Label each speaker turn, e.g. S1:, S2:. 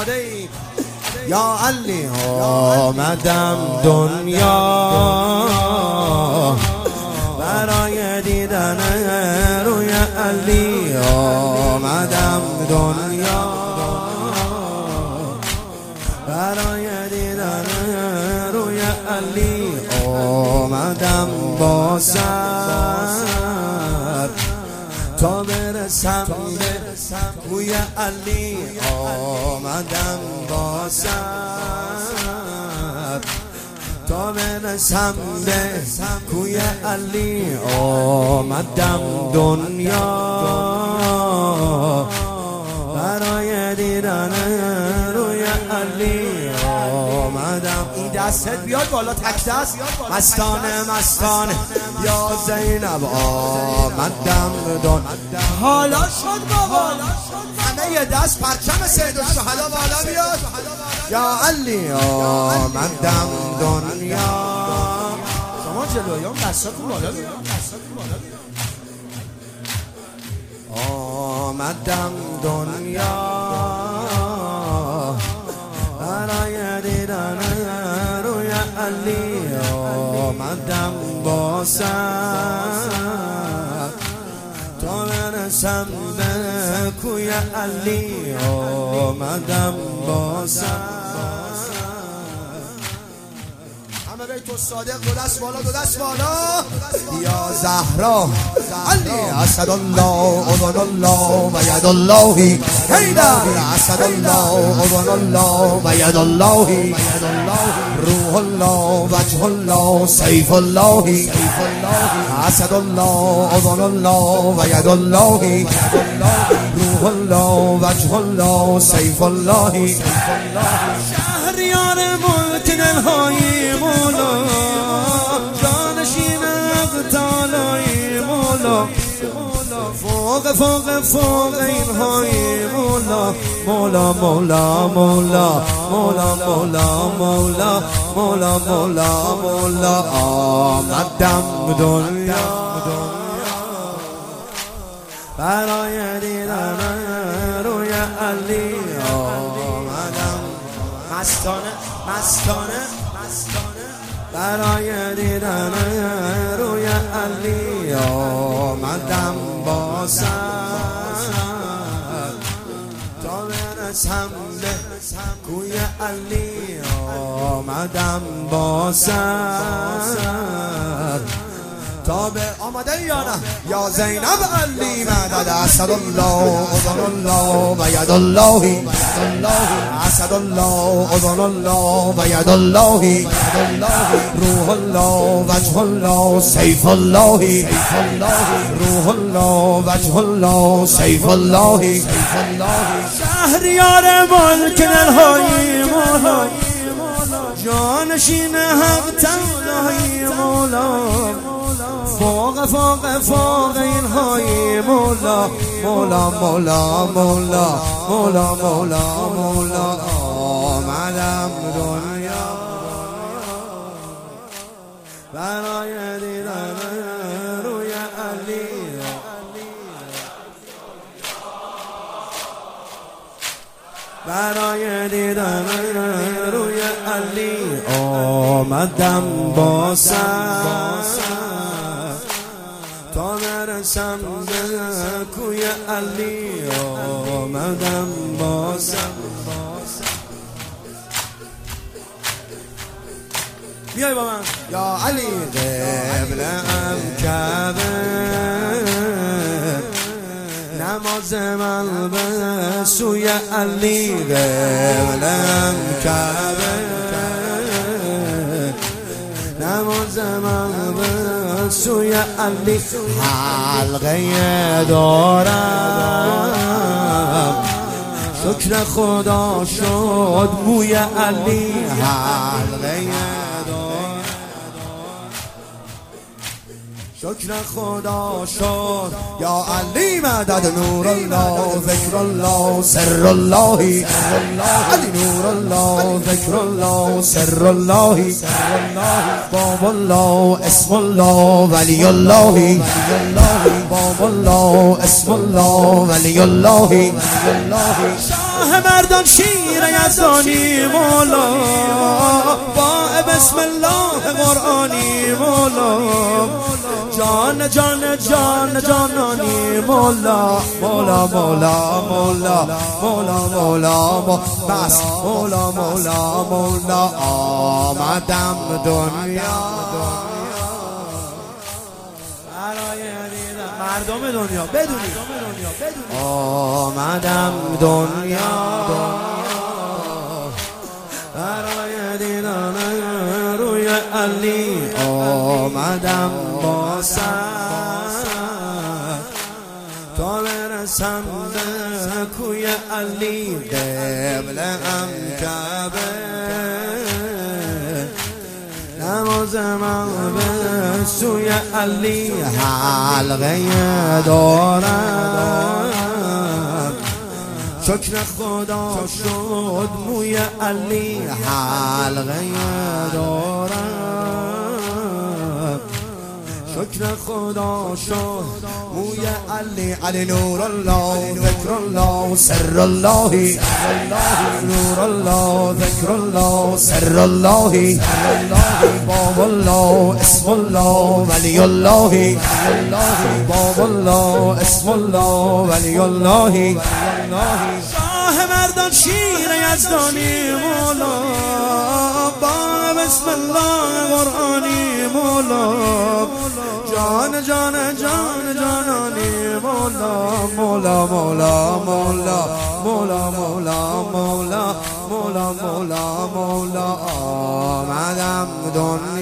S1: یا علی آمدم دنیا برای دیدن روی علی آمدم دنیا برای دیدن روی علی آمدم با سر تا برسم به کوی علی آمدم با سر تا برسم به کوی علی آمدم دنیا برای دیدن روی علی آمدم. این دستت بیاد بالا، تک دست مستانه مستانه یا زینب آمدم دون. حالا شد بابا، همه یه دست پرچم سید الشهدا بالا بیاد. یا علی آمدم دنیا. شما جلویان دستاتون بالا بیاد. آمدم دنیا برای دیدن روی علی آمدم با سر تا برسم به کوی علی آمدم با سر. همه بیت الصادق دو دست بالا، دو دست بالا. یا زهرا علی اسد الله اذن الله و ید الله حیدر اسد الله اذن الله و ید الله روح الله وجه الله سیف الله اسد الله اذن الله و ید الله روح الله وجه الله سیف الله. شهریار ملک دلهای مولا جانشین اقتالای مولا فوق فوق فوق اینهای مولا مولا مولا مولا مولا مولا مولا مولا مولا مولا. آمدم دنیا برای دیدن روی علی آمدم مستانه مستانه برای دیدن روی علی آمدم با سر تا برسم به کوی علی آمدم با سر تا به آمده یا نه. یا زینب علی مدد اسد الله اذن الله و ید الله اسد الله اذن الله و ید الله روح الله وجه الله سیف الله روح الله وجه الله سیف الله. شهریار ملک دلهای مولا جانشین حق تعالی مولا فوق فوق فوق اینهای مولا مولا مولا مولا مولا مولا مولا. آمدم دنیا برای دیدن روی علی برای دیدن روی علی آمدم با سر تا برسم به کوی علی آمدم با سر. بیای با من. یا علی قبله‌ام کعبه نماز من به سوی علی قبله‌ام کعبه نماز من به سوی علی حلقه دارم شکر خدا شد بوی علی حلقه شکر خدا شد. یا علی مدد نور الله ذکر الله سر الله علی نور الله ذکر الله سر الله باب الله اسم الله ولی الله باب الله اسم الله ولی الله شاه مردان شیر یزدانی مولا، با بسم الله قرآنی مولا، جان جان جان جانانی مولا، مولا مولا مولا مولا مولا بس مولا مولا مولا. آمدم دنیا مردم دنیا بدونی، آمدم دنیا برای دیدن روی علی، آمدم با سر تا برسم به کوی علی، قبله‌ام کعبه نماز من به سوی علی، حلقه دارم شکر خدا شد موی علی، حلقه دارم شکر خدا شد موی علی. علی نور الله ذکر الله سر الله، نور الله ذکر الله سر الله، باب الله اسم الله ولی الله، باب الله اسم الله ولی الله. شاه مردان شیر یزدانی مولا، با بسم الله قرآنی مولا، جان جان جان جانانی مولا، مولا مولا مولا مولا مولا مولا مولا مولا مولا. آمدم دنیا